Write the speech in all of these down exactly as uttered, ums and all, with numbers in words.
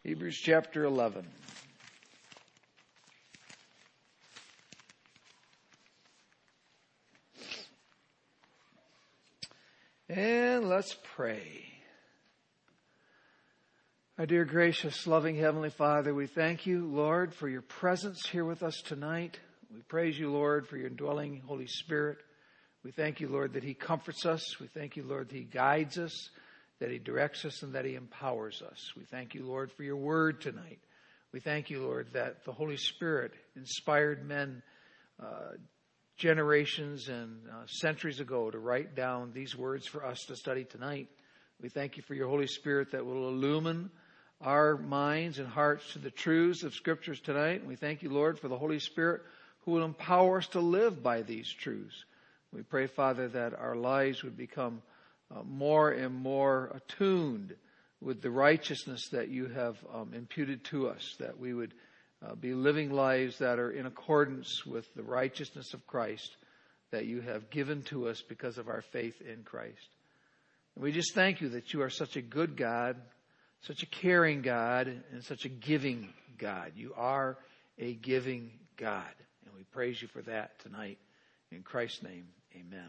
Hebrews chapter eleven. And let's pray. Our dear, gracious, loving Heavenly Father, we thank you, Lord, for your presence here with us tonight. We praise you, Lord, for your indwelling Holy Spirit. We thank you, Lord, that He comforts us. We thank you, Lord, that He guides us, that He directs us, and that He empowers us. We thank you, Lord, for your word tonight. We thank you, Lord, that the Holy Spirit inspired men uh, generations and uh, centuries ago to write down these words for us to study tonight. We thank you for your Holy Spirit that will illumine our minds and hearts to the truths of Scriptures tonight. And we thank you, Lord, for the Holy Spirit who will empower us to live by these truths. We pray, Father, that our lives would become uh, more and more attuned with the righteousness that you have um, imputed to us, that we would uh, be living lives that are in accordance with the righteousness of Christ that you have given to us because of our faith in Christ. And we just thank you that you are such a good God, such a caring God, and such a giving God. You are a giving God. And we praise you for that tonight. In Christ's name, amen.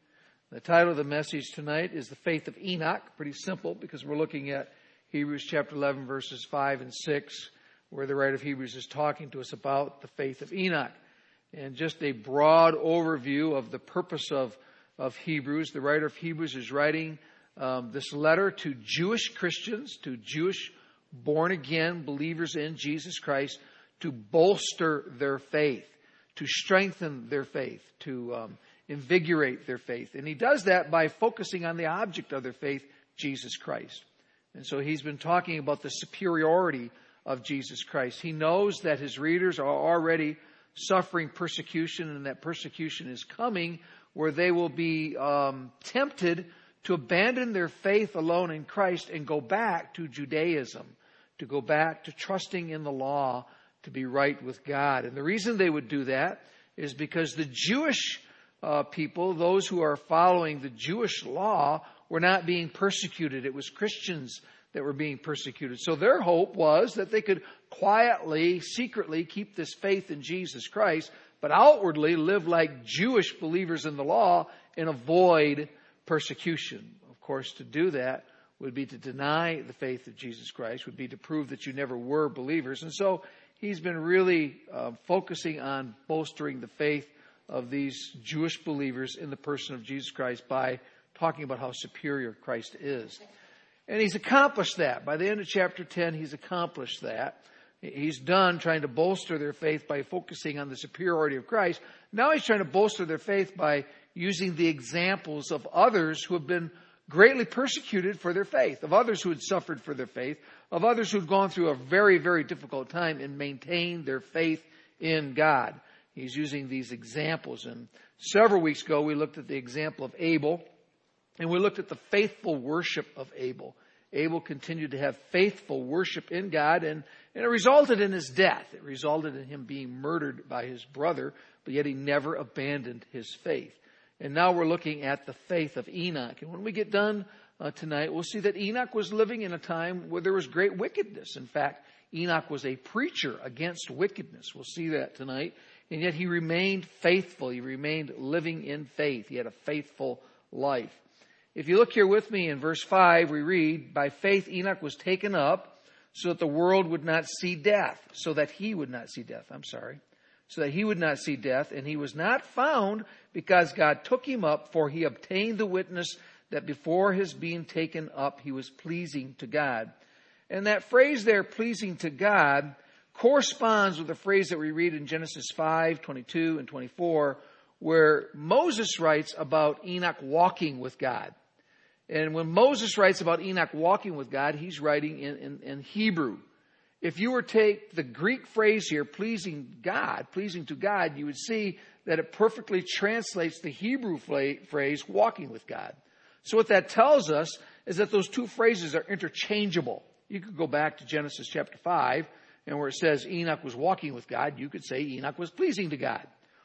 The title of the message tonight is The Faith of Enoch. Pretty simple because we're looking at Hebrews chapter eleven, verses five and six, where the writer of Hebrews is talking to us about the faith of Enoch. And just a broad overview of the purpose of, of Hebrews. The writer of Hebrews is writing Um, this letter to Jewish Christians, to Jewish born-again believers in Jesus Christ, to bolster their faith, to strengthen their faith, to um, invigorate their faith. And he does that by focusing on the object of their faith, Jesus Christ. And so he's been talking about the superiority of Jesus Christ. He knows that his readers are already suffering persecution, and that persecution is coming where they will be um, tempted to abandon their faith alone in Christ and go back to Judaism, to go back to trusting in the law to be right with God. And the reason they would do that is because the Jewish uh, people, those who are following the Jewish law, were not being persecuted. It was Christians that were being persecuted. So their hope was that they could quietly, secretly keep this faith in Jesus Christ, but outwardly live like Jewish believers in the law and avoid persecution. Of course, to do that would be to deny the faith of Jesus Christ, would be to prove that you never were believers. And so he's been really uh, focusing on bolstering the faith of these Jewish believers in the person of Jesus Christ by talking about how superior Christ is. And he's accomplished that. By the end of chapter ten, he's accomplished that. He's done trying to bolster their faith by focusing on the superiority of Christ. Now he's trying to bolster their faith by using the examples of others who have been greatly persecuted for their faith, of others who had suffered for their faith, of others who had gone through a very, very difficult time and maintained their faith in God. He's using these examples. And several weeks ago, we looked at the example of Abel, and we looked at the faithful worship of Abel. Abel continued to have faithful worship in God, and, and it resulted in his death. It resulted in him being murdered by his brother, but yet he never abandoned his faith. And now we're looking at the faith of Enoch. And when we get done uh, tonight, we'll see that Enoch was living in a time where there was great wickedness. In fact, Enoch was a preacher against wickedness. We'll see that tonight. And yet he remained faithful. He remained living in faith. He had a faithful life. If you look here with me in verse five, we read, "By faith Enoch was taken up so that the world would not see death." So that he would not see death. I'm sorry. So that he would not see death. And he was not found because God took him up, for he obtained the witness that before his being taken up, he was pleasing to God. And that phrase there, pleasing to God, corresponds with the phrase that we read in Genesis five, twenty-two and twenty-four, where Moses writes about Enoch walking with God. And when Moses writes about Enoch walking with God, he's writing in, in, in Hebrew. If you were to take the Greek phrase here, pleasing God, pleasing to God, you would see that it perfectly translates the Hebrew phrase, walking with God. So what that tells us is that those two phrases are interchangeable. You could go back to Genesis chapter five, and where it says Enoch was walking with God, you could say Enoch was pleasing to God.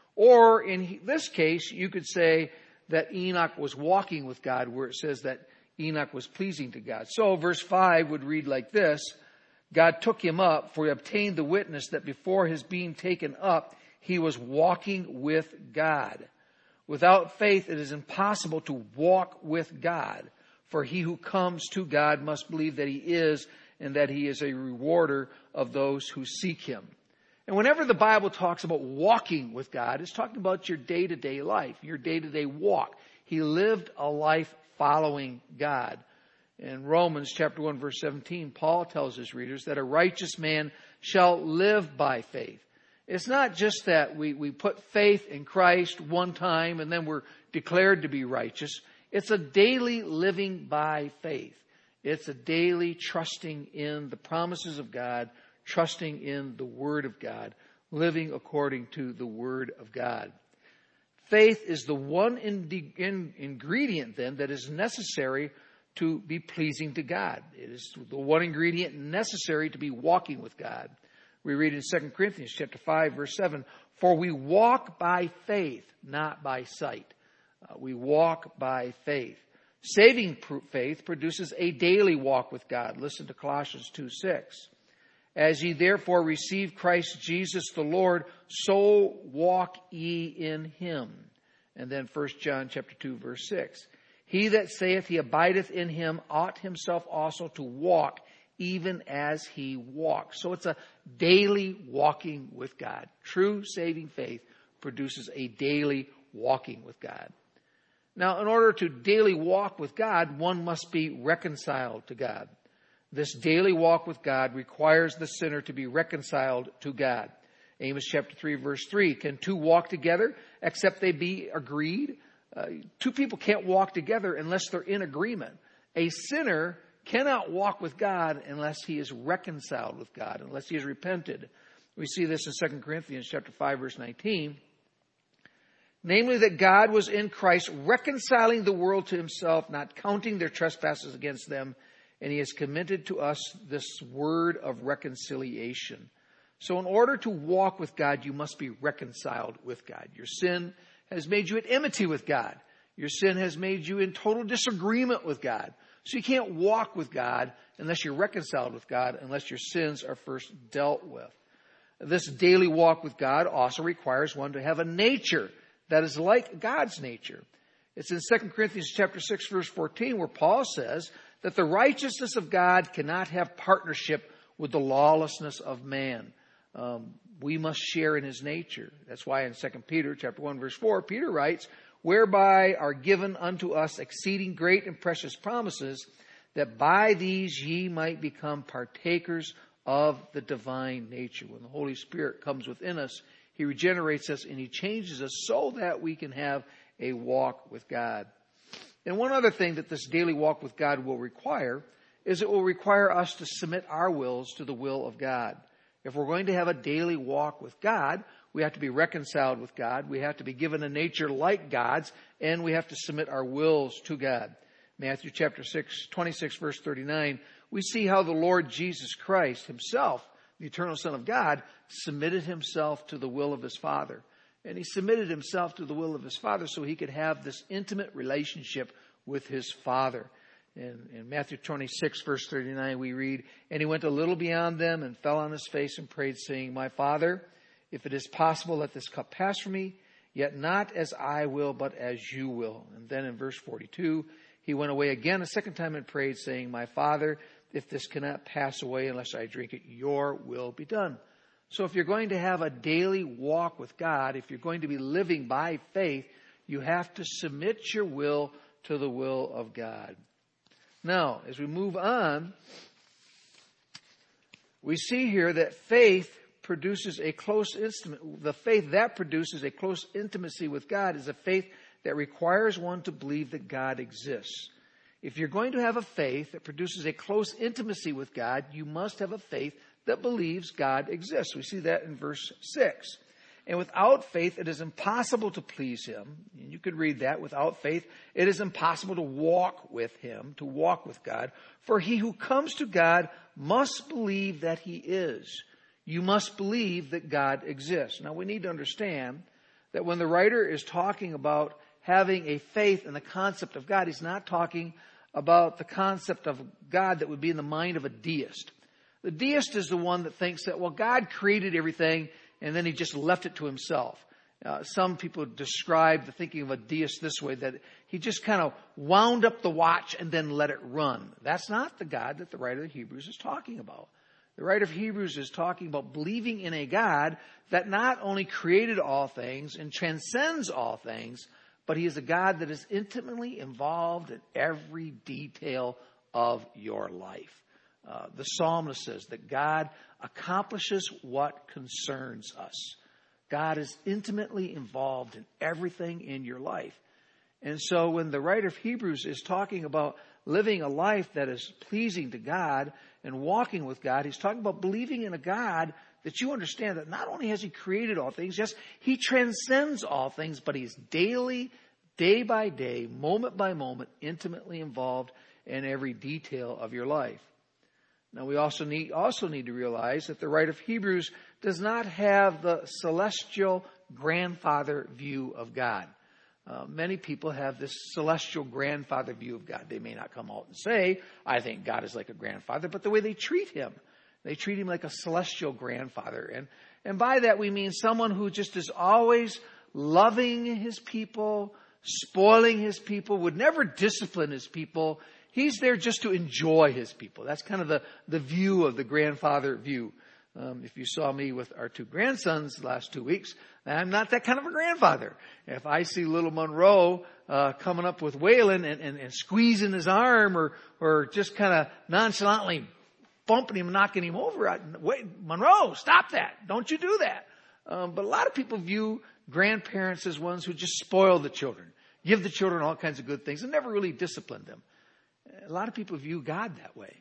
Or in this case, you could say that Enoch was walking with God, where it says that Enoch was pleasing to God. So verse five would read like this: God took him up, for he obtained the witness that before his being taken up, he was walking with God. Without faith, it is impossible to walk with God. For he who comes to God must believe that he is, and that he is a rewarder of those who seek him. And whenever the Bible talks about walking with God, it's talking about your day-to-day life, your day-to-day walk. He lived a life following God. In Romans chapter one, verse seventeen, Paul tells his readers that a righteous man shall live by faith. It's not just that we, we put faith in Christ one time and then we're declared to be righteous. It's a daily living by faith. It's a daily trusting in the promises of God, trusting in the Word of God, living according to the Word of God. Faith is the one in, in, ingredient then that is necessary to be pleasing to God. It is the one ingredient necessary to be walking with God. We read in Second Corinthians chapter five, verse seven, for we walk by faith, not by sight. Uh, we walk by faith. Saving faith produces a daily walk with God. Listen to Colossians two six. As ye therefore receive Christ Jesus the Lord, so walk ye in him. And then First John chapter two, verse six. He that saith he abideth in him ought himself also to walk even as he walks. So it's a daily walking with God. True saving faith produces a daily walking with God. Now, in order to daily walk with God, one must be reconciled to God. This daily walk with God requires the sinner to be reconciled to God. Amos chapter three, verse three, can two walk together except they be agreed? Uh, two people can't walk together unless they're in agreement. A sinner cannot walk with God unless he is reconciled with God, unless he has repented. We see this in Second Corinthians chapter five, verse nineteen. Namely, that God was in Christ reconciling the world to himself, not counting their trespasses against them, and he has committed to us this word of reconciliation. So in order to walk with God, you must be reconciled with God. Your sin has made you at enmity with God. Your sin has made you in total disagreement with God. So you can't walk with God unless you're reconciled with God, unless your sins are first dealt with. This daily walk with God also requires one to have a nature that is like God's nature. It's in Second Corinthians chapter six, verse fourteen, where Paul says that the righteousness of God cannot have partnership with the lawlessness of man. Um, we must share in his nature. That's why in Second Peter chapter one, verse four, Peter writes, whereby are given unto us exceeding great and precious promises, that by these ye might become partakers of the divine nature. When the Holy Spirit comes within us, he regenerates us and he changes us so that we can have a walk with God. And one other thing that this daily walk with God will require is it will require us to submit our wills to the will of God. If we're going to have a daily walk with God, we have to be reconciled with God. We have to be given a nature like God's, and we have to submit our wills to God. Matthew chapter six, twenty-six, verse thirty-nine, we see how the Lord Jesus Christ himself, the eternal Son of God, submitted himself to the will of his Father. And he submitted himself to the will of his Father so he could have this intimate relationship with his Father. In, in Matthew twenty-six, verse thirty-nine, we read, and he went a little beyond them and fell on his face and prayed, saying, my Father, if it is possible, let this cup pass from me, yet not as I will, but as you will. And then in verse forty-two, he went away again a second time and prayed, saying, my Father, if this cannot pass away unless I drink it, your will be done. So if you're going to have a daily walk with God, if you're going to be living by faith, you have to submit your will to the will of God. Now, as we move on, we see here that faith produces a close intimate, the faith that produces a close intimacy with God is a faith that requires one to believe that God exists. If you're going to have a faith that produces a close intimacy with God, you must have a faith that believes God exists. We see that in verse six. And without faith, it is impossible to please him. You could read that. Without faith, it is impossible to walk with him, to walk with God. For he who comes to God must believe that he is. You must believe that God exists. Now, we need to understand that when the writer is talking about having a faith in the concept of God, he's not talking about the concept of God that would be in the mind of a deist. The deist is the one that thinks that, well, God created everything and then he just left it to himself. Uh, some people describe the thinking of a deist this way, that he just kind of wound up the watch and then let it run. That's not the God that the writer of Hebrews is talking about. The writer of Hebrews is talking about believing in a God that not only created all things and transcends all things, but he is a God that is intimately involved in every detail of your life. Uh, the psalmist says that God accomplishes what concerns us. God is intimately involved in everything in your life. And so when the writer of Hebrews is talking about living a life that is pleasing to God and walking with God, he's talking about believing in a God that you understand that not only has he created all things, yes, he transcends all things, but he's daily, day by day, moment by moment, intimately involved in every detail of your life. Now, we also need, also need to realize that the writer of Hebrews does not have the celestial grandfather view of God. Uh, many people have this celestial grandfather view of God. They may not come out and say, I think God is like a grandfather, but the way they treat him, they treat him like a celestial grandfather. And, and by that we mean someone who just is always loving his people, spoiling his people, would never discipline his people. He's there just to enjoy his people. That's kind of the, the view of the grandfather view. Um, if you saw me with our two grandsons the last two weeks, I'm not that kind of a grandfather. If I see little Monroe uh, coming up with Waylon and, and, and squeezing his arm or or just kind of nonchalantly bumping him, knocking him over, I, wait, Monroe, stop that. Don't you do that. Um, but a lot of people view grandparents as ones who just spoil the children, give the children all kinds of good things, and never really discipline them. A lot of people view God that way.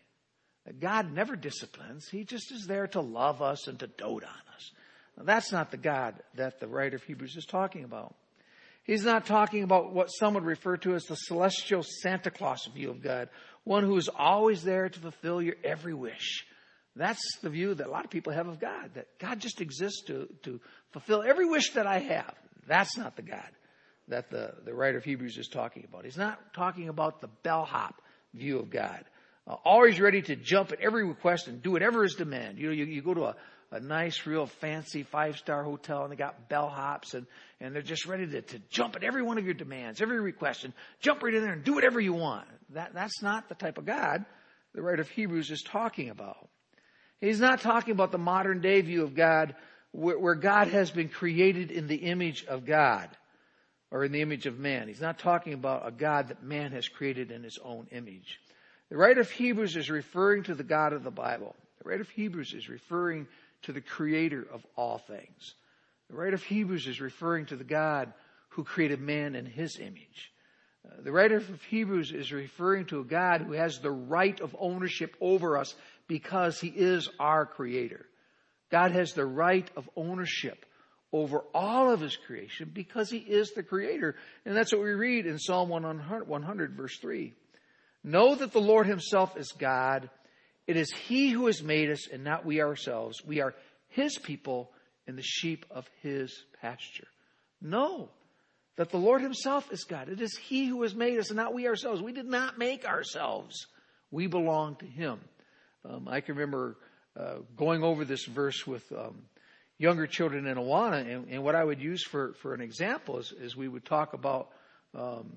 God never disciplines. He just is there to love us and to dote on us. Now, that's not the God that the writer of Hebrews is talking about. He's not talking about what some would refer to as the celestial Santa Claus view of God, one who is always there to fulfill your every wish. That's the view that a lot of people have of God, that God just exists to, to fulfill every wish that I have. That's not the God that the, the writer of Hebrews is talking about. He's not talking about the bellhop view of God. Uh, always ready to jump at every request and do whatever is demanded. You know, you, you go to a, a nice, real fancy five-star hotel and they got bellhops and, and they're just ready to, to jump at every one of your demands, every request, and jump right in there and do whatever you want. That, that's not the type of God the writer of Hebrews is talking about. He's not talking about the modern day view of God where, where God has been created in the image of God or in the image of man. He's not talking about a God that man has created in his own image. The writer of Hebrews is referring to the God of the Bible. The writer of Hebrews is referring to the creator of all things. The writer of Hebrews is referring to the God who created man in his image. Uh, the writer of Hebrews is referring to a God who has the right of ownership over us because he is our creator. God has the right of ownership over all of his creation because he is the creator. And that's what we read in Psalm one hundred, verse three. Know that the Lord himself is God. It is he who has made us and not we ourselves. We are his people and the sheep of his pasture. Know that the Lord himself is God. It is he who has made us and not we ourselves. We did not make ourselves. We belong to him. Um, I can remember uh, going over this verse with um, younger children in Awana, and, and what I would use for, for an example is, is we would talk about um,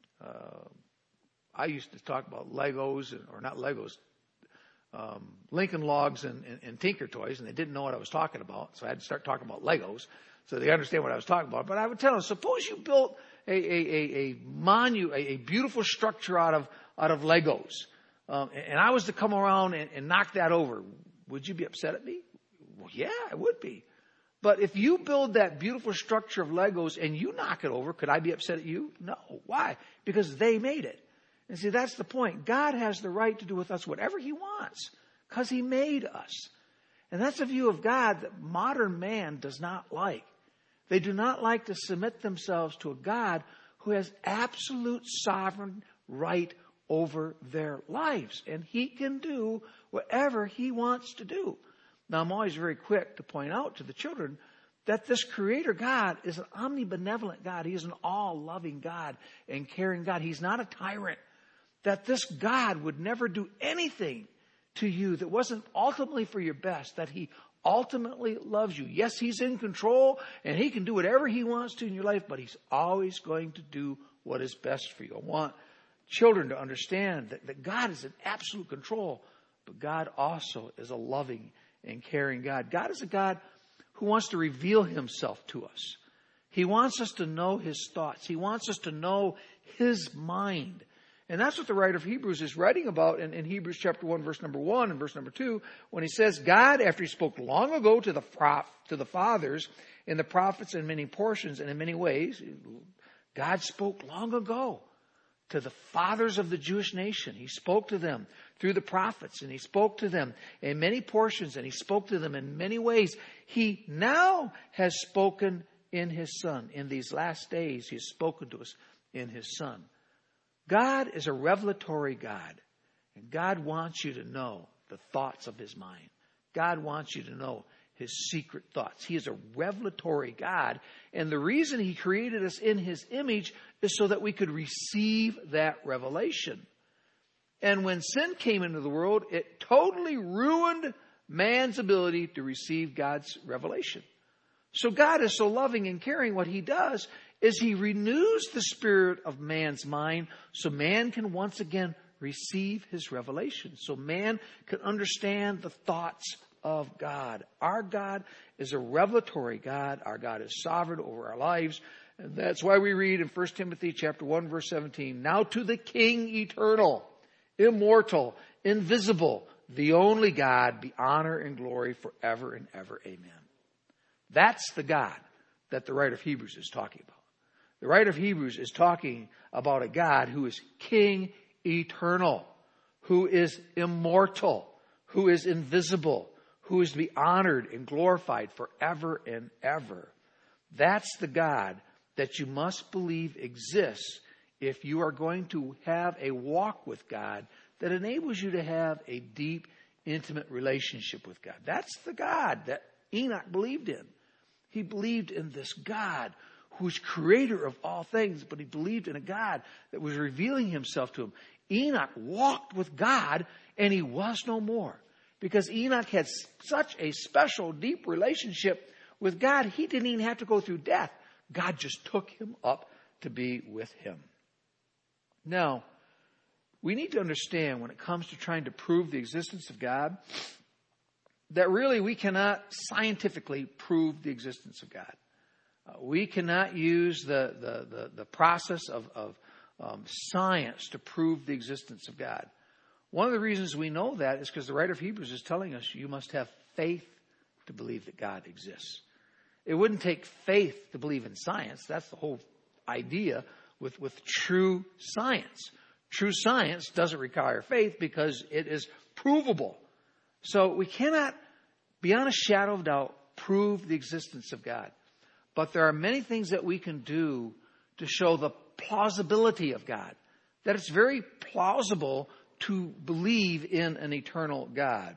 uh, I used to talk about Legos, or not Legos, um, Lincoln Logs and, and, and Tinker Toys, and they didn't know what I was talking about, so I had to start talking about Legos so they understand what I was talking about. But I would tell them, suppose you built a a, a, a monu, a, a beautiful structure out of out of Legos, um, and, and I was to come around and, and knock that over. Would you be upset at me? Well, yeah, I would be. But if you build that beautiful structure of Legos and you knock it over, could I be upset at you? No. Why? Because they made it. And see, that's the point. God has the right to do with us whatever he wants because he made us. And that's a view of God that modern man does not like. They do not like to submit themselves to a God who has absolute sovereign right over their lives. And he can do whatever he wants to do. Now, I'm always very quick to point out to the children that this creator God is an omnibenevolent God. He is an all-loving God and caring God. He's not a tyrant. That this God would never do anything to you that wasn't ultimately for your best, that he ultimately loves you. Yes, he's in control and he can do whatever he wants to in your life, but he's always going to do what is best for you. I want children to understand that, that God is in absolute control, but God also is a loving and caring God. God is a God who wants to reveal himself to us. He wants us to know his thoughts. He wants us to know his mind. And that's what the writer of Hebrews is writing about in, in Hebrews chapter one, verse number one and verse number two, when he says, God, after he spoke long ago to the prof, to the fathers and the prophets in many portions and in many ways, God spoke long ago to the fathers of the Jewish nation. He spoke to them through the prophets, and he spoke to them in many portions, and he spoke to them in many ways. He now has spoken in his Son. In these last days, he has spoken to us in his Son. God is a revelatory God, and God wants you to know the thoughts of his mind. God wants you to know his secret thoughts. He is a revelatory God, and the reason he created us in his image is so that we could receive that revelation. And when sin came into the world, it totally ruined man's ability to receive God's revelation. So God is so loving and caring. What he does is he renews the spirit of man's mind so man can once again receive his revelation. So man can understand the thoughts of God. Our God is a revelatory God. Our God is sovereign over our lives. And that's why we read in First Timothy chapter one, verse seventeen, now to the King eternal, immortal, invisible, the only God, be honor and glory forever and ever. Amen. That's the God that the writer of Hebrews is talking about. The writer of Hebrews is talking about a God who is King eternal, who is immortal, who is invisible, who is to be honored and glorified forever and ever. That's the God that you must believe exists if you are going to have a walk with God that enables you to have a deep, intimate relationship with God. That's the God that Enoch believed in. He believed in this God who's creator of all things, but he believed in a God that was revealing himself to him. Enoch walked with God and he was no more. Because Enoch had such a special, deep relationship with God, he didn't even have to go through death. God just took him up to be with him. Now, we need to understand when it comes to trying to prove the existence of God, that really we cannot scientifically prove the existence of God. Uh, we cannot use the, the, the, the process of, of um, science to prove the existence of God. One of the reasons we know that is because the writer of Hebrews is telling us you must have faith to believe that God exists. It wouldn't take faith to believe in science. That's the whole idea with, with true science. True science doesn't require faith because it is provable. So we cannot, beyond a shadow of doubt, prove the existence of God. But there are many things that we can do to show the plausibility of God. That it's very plausible to believe in an eternal God.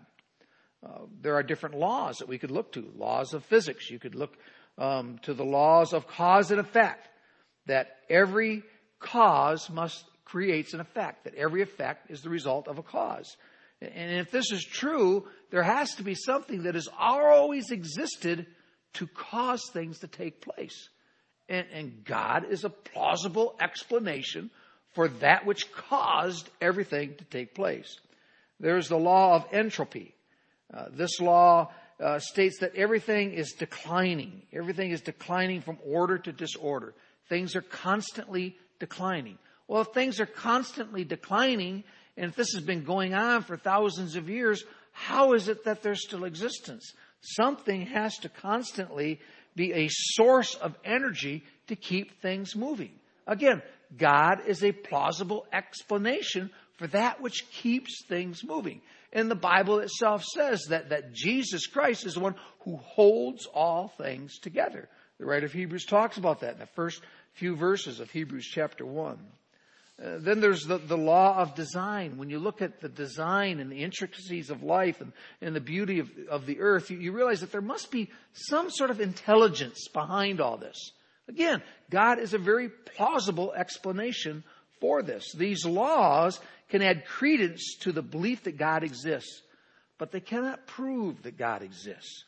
Uh, there are different laws that we could look to. Laws of physics. You could look um, to the laws of cause and effect. That every cause must creates an effect. That every effect is the result of a cause. And if this is true, there has to be something that has always existed to cause things to take place. And, and God is a plausible explanation for that which caused everything to take place. There's the law of entropy. Uh, this law uh, states that everything is declining. Everything is declining from order to disorder. Things are constantly declining. Well, if things are constantly declining, and if this has been going on for thousands of years, how is it that there's still existence? Something has to constantly be a source of energy to keep things moving. Again, God is a plausible explanation for that which keeps things moving. And the Bible itself says that, that Jesus Christ is the one who holds all things together. The writer of Hebrews talks about that in the first few verses of Hebrews chapter one. Uh, then there's the, the law of design. When you look at the design and the intricacies of life and, and the beauty of, of the earth, you, you realize that there must be some sort of intelligence behind all this. Again, God is a very plausible explanation for this. These laws can add credence to the belief that God exists. but they cannot prove that God exists.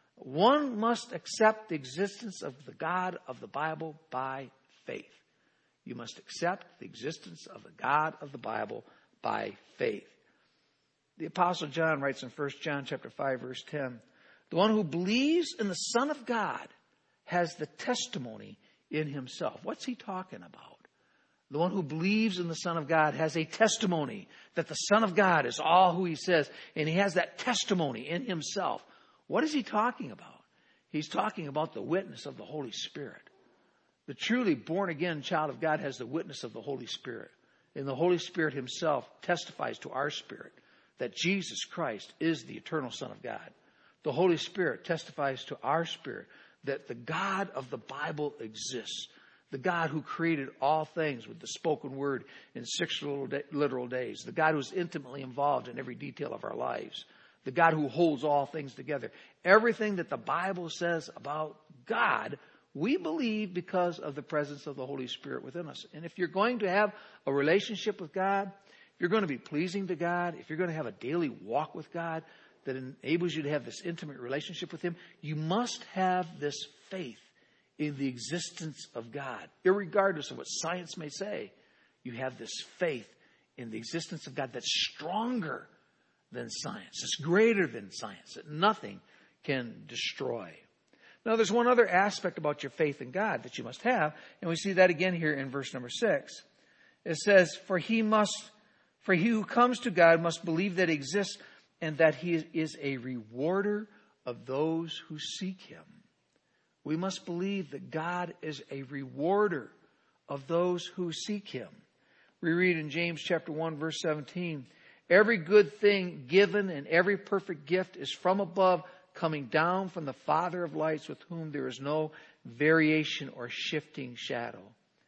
One must accept the existence of the God of the Bible by faith. You must accept the existence of the God of the Bible by faith. The Apostle John writes in First John chapter five, verse ten, the one who believes in the Son of God has the testimony in himself. What's he talking about? The one who believes in the Son of God has a testimony that the Son of God is all who he says, and he has that testimony in himself. What is he talking about? He's talking about the witness of the Holy Spirit. The truly born-again child of God has the witness of the Holy Spirit. And the Holy Spirit himself testifies to our spirit that Jesus Christ is the eternal Son of God. The Holy Spirit testifies to our spirit that the God of the Bible exists. The God who created all things with the spoken word in six literal days. The God who's intimately involved in every detail of our lives. The God who holds all things together. Everything that the Bible says about God, we believe because of the presence of the Holy Spirit within us. And if you're going to have a relationship with God, if you're going to be pleasing to God, if you're going to have a daily walk with God that enables you to have this intimate relationship with Him, you must have this faith in the existence of God. Irregardless of what science may say, you have this faith in the existence of God that's stronger than science. It's greater than science that nothing can destroy. Now, there's one other aspect about your faith in God that you must have, and we see that again here in verse number six. It says, "For he must, for he who comes to God must believe that He exists and that He is a rewarder of those who seek Him." We must believe that God is a rewarder of those who seek Him. We read in James chapter one, verse seventeen, "Every good thing given and every perfect gift is from above, coming down from the Father of lights, with whom there is no variation or shifting shadow."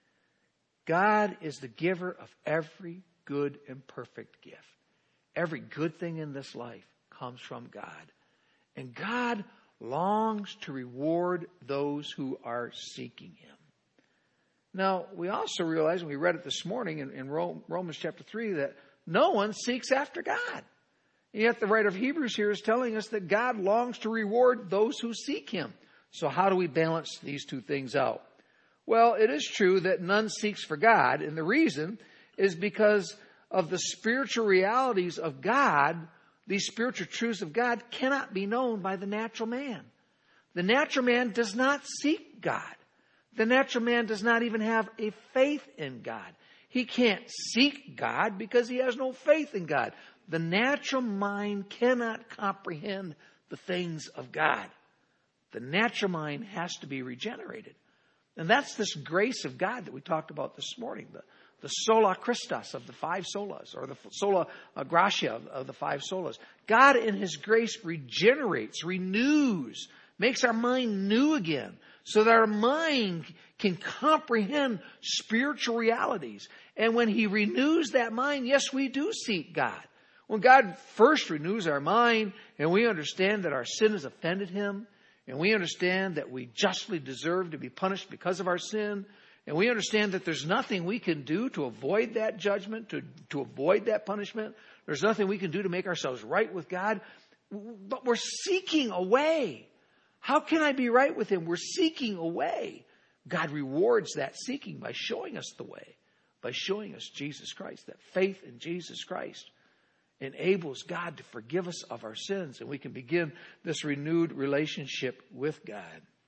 God is the giver of every good and perfect gift. Every good thing in this life comes from God. And God longs to reward those who are seeking Him. Now, we also realize, and we read it this morning in, in Romans chapter three, that no one seeks after God. Yet the writer of Hebrews here is telling us that God longs to reward those who seek Him. So how do we balance these two things out? Well, it is true that none seeks for God, and the reason is because of the spiritual realities of God. These spiritual truths of God cannot be known by the natural man. The natural man does not seek God. The natural man does not even have a faith in God. He can't seek God because he has no faith in God. The natural mind cannot comprehend the things of God. The natural mind has to be regenerated. And that's this grace of God that we talked about this morning. The, the sola Christus of the five solas, or the sola gratia of, of the five solas. God in His grace regenerates, renews, makes our mind new again, so that our mind can comprehend spiritual realities. And when He renews that mind, yes, we do seek God. When God first renews our mind and we understand that our sin has offended Him, and we understand that we justly deserve to be punished because of our sin, and we understand that there's nothing we can do to avoid that judgment, to, to avoid that punishment. There's nothing we can do to make ourselves right with God. But we're seeking a way. How can I be right with Him? We're seeking a way. God rewards that seeking by showing us the way, by showing us Jesus Christ. That faith in Jesus Christ enables God to forgive us of our sins, and we can begin this renewed relationship with God.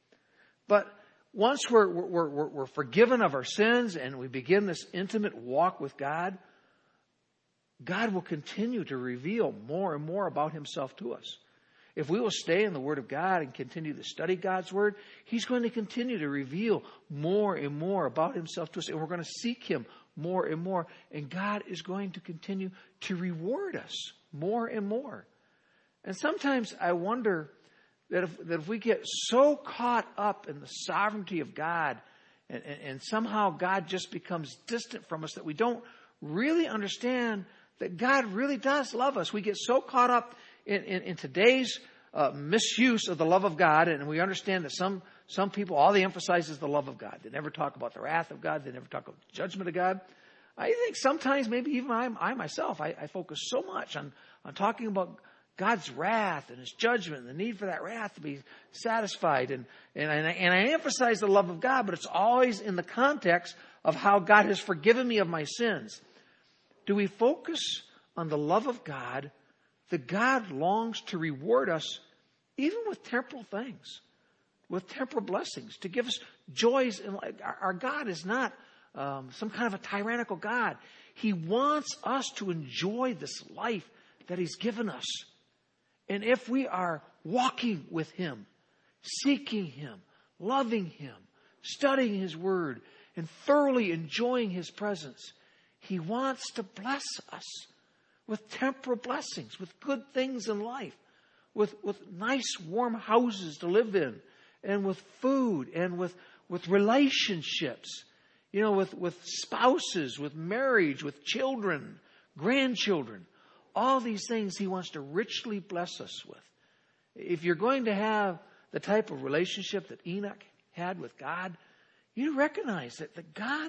But once we're, we're, we're, we're forgiven of our sins and we begin this intimate walk with God, God will continue to reveal more and more about Himself to us. If we will stay in the Word of God and continue to study God's Word, He's going to continue to reveal more and more about Himself to us, and we're going to seek Him more and more. And God is going to continue to reward us more and more. And sometimes I wonder that if, that if we get so caught up in the sovereignty of God, and, and, and somehow God just becomes distant from us, that we don't really understand that God really does love us. We get so caught up in, in, in today's uh, misuse of the love of God, and we understand that some Some people, all they emphasize is the love of God. They never talk about the wrath of God. They never talk about the judgment of God. I think sometimes, maybe even I, I myself, I, I focus so much on, on talking about God's wrath and his judgment and the need for that wrath to be satisfied. And, and, and, I, and I emphasize the love of God, but it's always in the context of how God has forgiven me of my sins. Do we focus on the love of God, that God longs to reward us even with temporal things, with temporal blessings, to give us joys in life? Our, our God is not um, some kind of a tyrannical God. He wants us to enjoy this life that he's given us. And if we are walking with him, seeking him, loving him, studying his word, and thoroughly enjoying his presence, he wants to bless us with temporal blessings, with good things in life, with, with nice warm houses to live in, and with food, and with, with relationships, you know, with, with spouses, with marriage, with children, grandchildren. All these things he wants to richly bless us with. If you're going to have the type of relationship that Enoch had with God, you recognize that, that God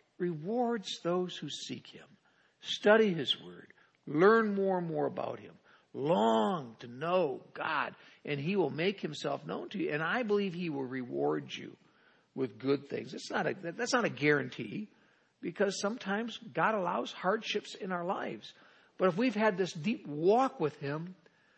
rewards those who seek him. Study his word. Learn more and more about him. Long to know God. And he will make himself known to you. And I believe he will reward you with good things. It's not a, that's not a guarantee, because sometimes God allows hardships in our lives. But if we've had this deep walk with him,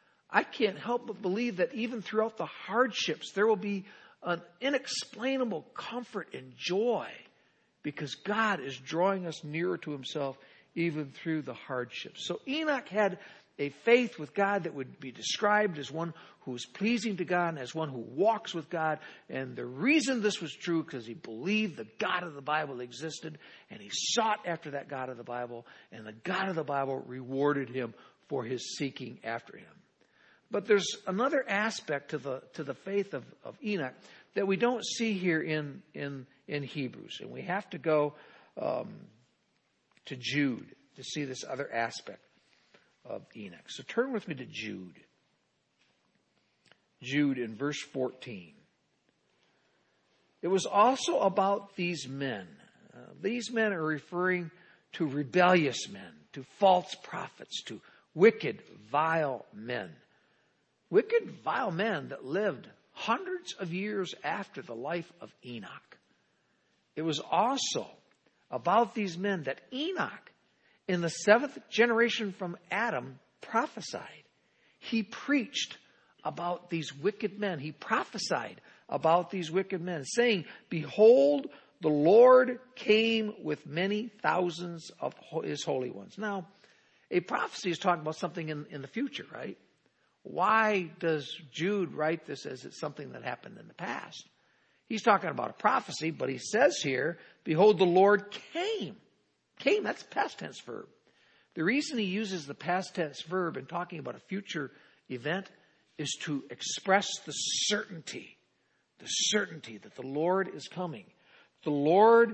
I can't help but believe that even throughout the hardships, there will be an inexplainable comfort and joy, because God is drawing us nearer to himself even through the hardships. So Enoch had a faith with God that would be described as one who is pleasing to God and as one who walks with God. And the reason this was true, because he believed the God of the Bible existed, and he sought after that God of the Bible, and the God of the Bible rewarded him for his seeking after him. But there's another aspect to the to the faith of, of Enoch that we don't see here in in, in Hebrews. And we have to go um, to Jude to see this other aspect of Enoch. So turn with me to Jude. Jude in verse fourteen. It was also about these men. Uh, these men are referring to rebellious men, to false prophets, to wicked, vile men. Wicked, vile men that lived hundreds of years after the life of Enoch. It was also about these men that Enoch, in the seventh generation from Adam, prophesied. He preached about these wicked men. He prophesied about these wicked men, saying, "Behold, the Lord came with many thousands of his holy ones." Now, a prophecy is talking about something in, in the future, right? Why does Jude write this as it's something that happened in the past? He's talking about a prophecy, but he says here, "Behold, the Lord came." Came, that's past tense verb. The reason he uses the past tense verb in talking about a future event is to express the certainty, the certainty that the Lord is coming. The Lord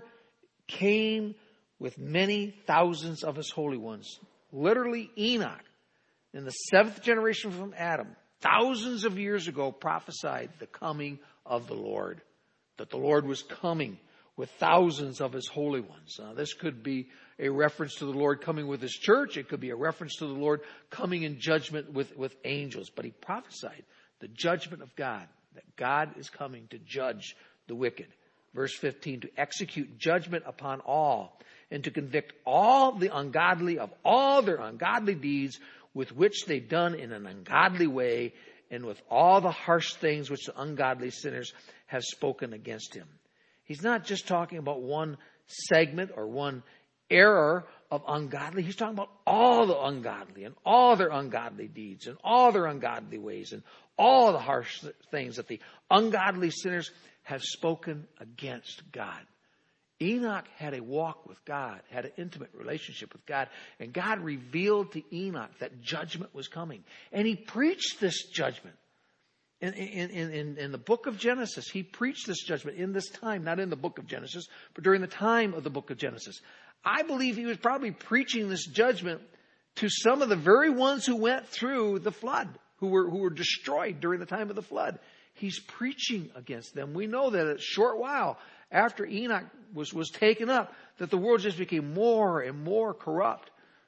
came with many thousands of his holy ones. Literally, Enoch, in the seventh generation from Adam, thousands of years ago, prophesied the coming of the Lord, that the Lord was coming with thousands of his holy ones. Now, this could be a reference to the Lord coming with his church. It could be a reference to the Lord coming in judgment with, with angels. But he prophesied the judgment of God, that God is coming to judge the wicked. Verse fifteen, "To execute judgment upon all, and to convict all the ungodly of all their ungodly deeds, with which they've done in an ungodly way, and with all the harsh things which the ungodly sinners have spoken against him." He's not just talking about one segment or one error of ungodly. He's talking about all the ungodly and all their ungodly deeds and all their ungodly ways and all the harsh things that the ungodly sinners have spoken against God. Enoch had a walk with God, had an intimate relationship with God, and God revealed to Enoch that judgment was coming. And he preached this judgment. In, in, in, in the book of Genesis, he preached this judgment in this time, not in the book of Genesis, but during the time of the book of Genesis. I believe he was probably preaching this judgment to some of the very ones who went through the flood, who were, who were destroyed during the time of the flood. He's preaching against them. We know that a short while after Enoch was, was taken up, that the world just became more and more corrupt.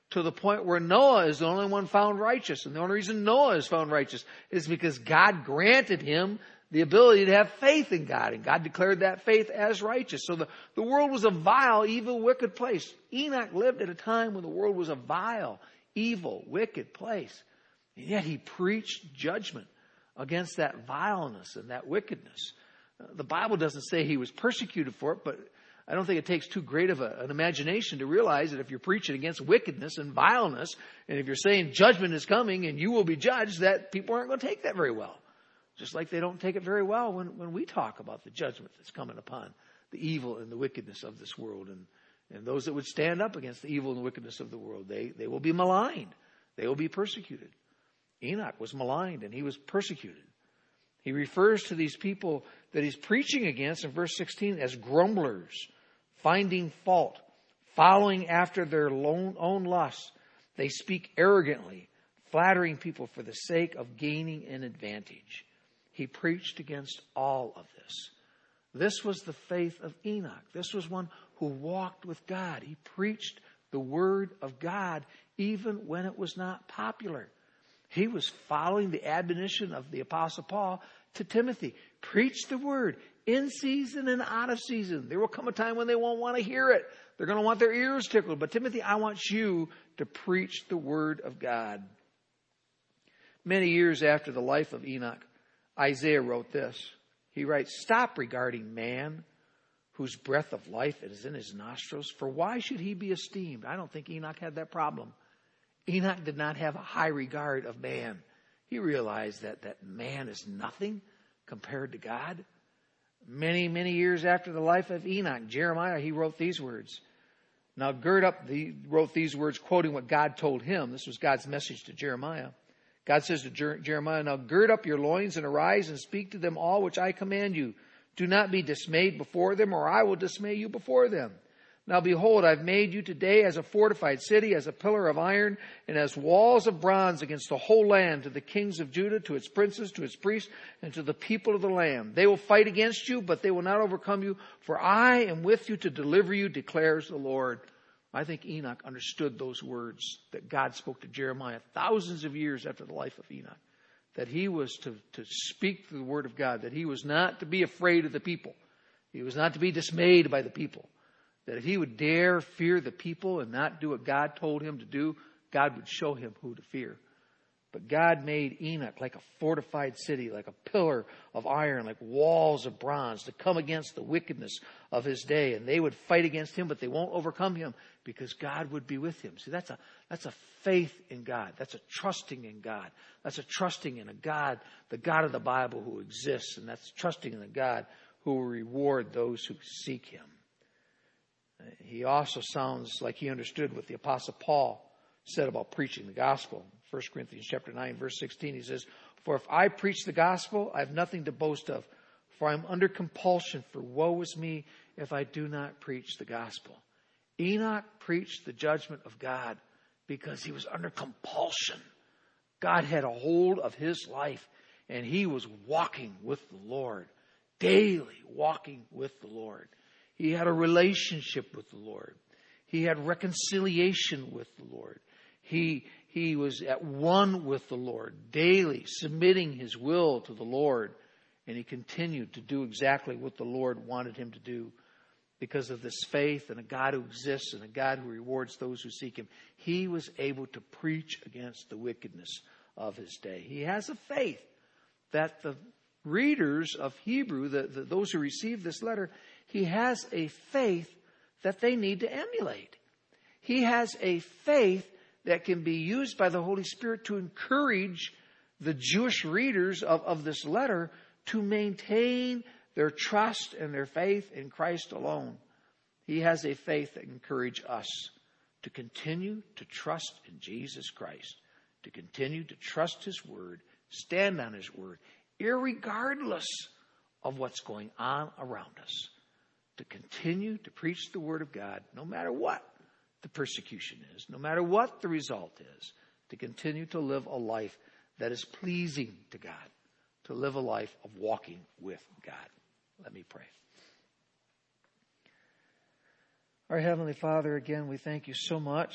to the point where Noah is the only one found righteous. And the only reason Noah is found righteous is because God granted him the ability to have faith in God. And God declared that faith as righteous. So the, the world was a vile, evil, wicked place. Enoch lived at a time when the world was a vile, evil, wicked place. And yet he preached judgment against that vileness and that wickedness. Uh, the Bible doesn't say he was persecuted for it, but I don't think it takes too great of a, an imagination to realize that if you're preaching against wickedness and vileness, and if you're saying judgment is coming and you will be judged, that people aren't going to take that very well. Just like they don't take it very well when, when we talk about the judgment that's coming upon the evil and the wickedness of this world. And, and those that would stand up against the evil and the wickedness of the world, they, they will be maligned. They will be persecuted. Enoch was maligned and he was persecuted. He refers to these people that he's preaching against in verse sixteen as grumblers, finding fault, following after their own lusts. They speak arrogantly, flattering people for the sake of gaining an advantage. He preached against all of this. This was the faith of Enoch. This was one who walked with God. He preached the word of God even when it was not popular. He was following the admonition of the Apostle Paul to Timothy. Preach the word in season and out of season. There will come a time when they won't want to hear it. They're going to want their ears tickled. But Timothy, I want you to preach the word of God. Many years after the life of Enoch, Isaiah wrote this. He writes, "Stop regarding man, whose breath of life is in his nostrils. For why should he be esteemed?" I don't think Enoch had that problem. Enoch did not have a high regard of man. He realized that, that man is nothing compared to God. Many, many years after the life of Enoch, Jeremiah, he wrote these words. Now gird up, he wrote these words quoting what God told him. This was God's message to Jeremiah. God says to Jer- Jeremiah, "Now gird up your loins and arise and speak to them all which I command you. Do not be dismayed before them, or I will dismay you before them. Now behold, I've made you today as a fortified city, as a pillar of iron, and as walls of bronze against the whole land, to the kings of Judah, to its princes, to its priests, and to the people of the land. They will fight against you, but they will not overcome you, for I am with you to deliver you, declares the Lord." I think Enoch understood those words that God spoke to Jeremiah thousands of years after the life of Enoch. That he was to, to speak the word of God, that he was not to be afraid of the people. He was not to be dismayed by the people. That if he would dare fear the people and not do what God told him to do, God would show him who to fear. But God made Enoch like a fortified city, like a pillar of iron, like walls of bronze to come against the wickedness of his day. And they would fight against him, but they won't overcome him because God would be with him. See, that's a, that's a faith in God. That's a trusting in God. That's a trusting in a God, the God of the Bible who exists. And that's trusting in a God who will reward those who seek him. He also sounds like he understood what the Apostle Paul said about preaching the gospel. First Corinthians chapter nine, verse sixteen, he says, "For if I preach the gospel, I have nothing to boast of, for I am under compulsion, for woe is me if I do not preach the gospel." Enoch preached the judgment of God because he was under compulsion. God had a hold of his life, and he was walking with the Lord, daily walking with the Lord. He had a relationship with the Lord. He had reconciliation with the Lord. He, he was at one with the Lord, daily submitting his will to the Lord. And he continued to do exactly what the Lord wanted him to do because of this faith and a God who exists and a God who rewards those who seek him. He was able to preach against the wickedness of his day. He has a faith that the readers of Hebrew, the, the, those who receive this letter, he has a faith that they need to emulate. He has a faith that can be used by the Holy Spirit to encourage the Jewish readers of, of this letter to maintain their trust and their faith in Christ alone. He has a faith that encourages us to continue to trust in Jesus Christ, to continue to trust his word, stand on his word, irregardless of what's going on around us. To continue to preach the word of God, no matter what the persecution is, no matter what the result is, to continue to live a life that is pleasing to God, to live a life of walking with God. Let me pray. Our Heavenly Father, again, we thank you so much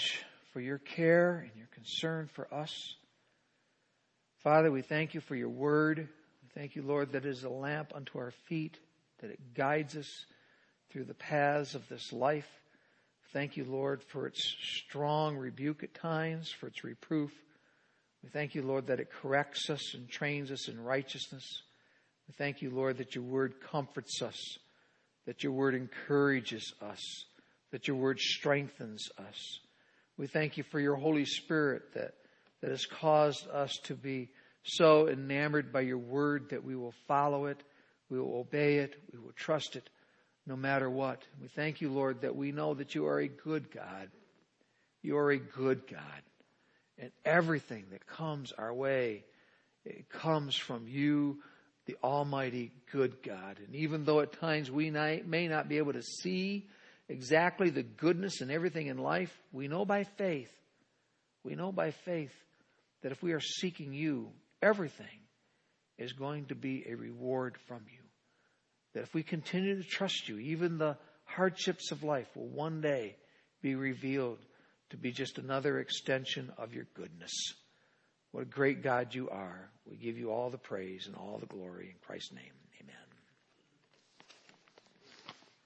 for your care and your concern for us. Father, we thank you for your word. We thank you, Lord, that it is a lamp unto our feet, that it guides us through the paths of this life. Thank you, Lord, for its strong rebuke at times, for its reproof. We thank you, Lord, that it corrects us and trains us in righteousness. We thank you, Lord, that your word comforts us, that your word encourages us, that your word strengthens us. We thank you for your Holy Spirit that, that has caused us to be so enamored by your word that we will follow it, we will obey it, we will trust it, no matter what. We thank you, Lord, that we know that you are a good God. You are a good God. And everything that comes our way, it comes from you, the Almighty good God. And even though at times we may not be able to see exactly the goodness and everything in life, we know by faith, we know by faith that if we are seeking you, everything is going to be a reward from you. That if we continue to trust you, even the hardships of life will one day be revealed to be just another extension of your goodness. What a great God you are. We give you all the praise and all the glory in Christ's name. Amen.